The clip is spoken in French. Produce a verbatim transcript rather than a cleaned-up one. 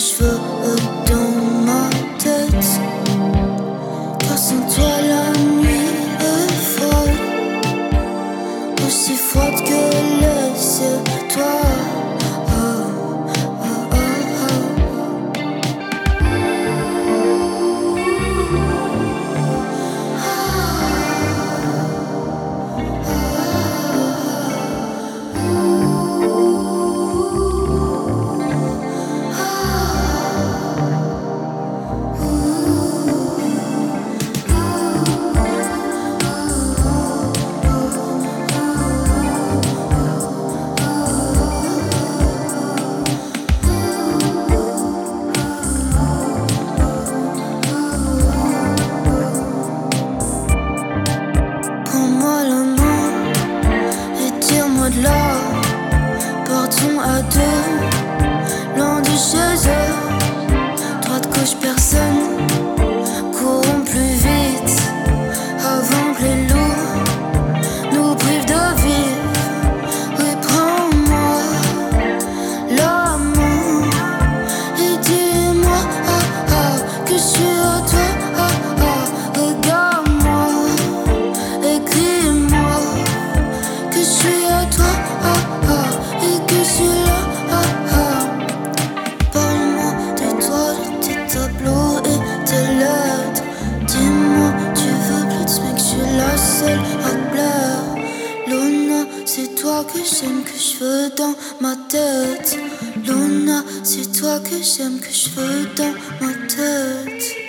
je veux dans ma tête. Car sans toi la nuit est folle, aussi froide que le ciel. Toi, oh, oh, oh, oh. Prends-moi la main et tire-moi de là. Partons à deux, loin de chez eux. Droite, gauche, personne. Courons plus vite avant que les loups nous privent de vivre. Oui, prends-moi la main et dis-moi ah, ah, que je suis à toi. Ah, ah, regarde-moi, écris-moi que je suis à toi. Ah, ah, et que je suis là. Ah, ah. Parle-moi de toi, de tes tableaux et tes lettres. Dis-moi, tu veux plus de ce mec, je suis la seule à te plaire. Luna, c'est toi que j'aime, que je veux dans ma tête. Luna, c'est toi que j'aime, que je veux dans ma tête.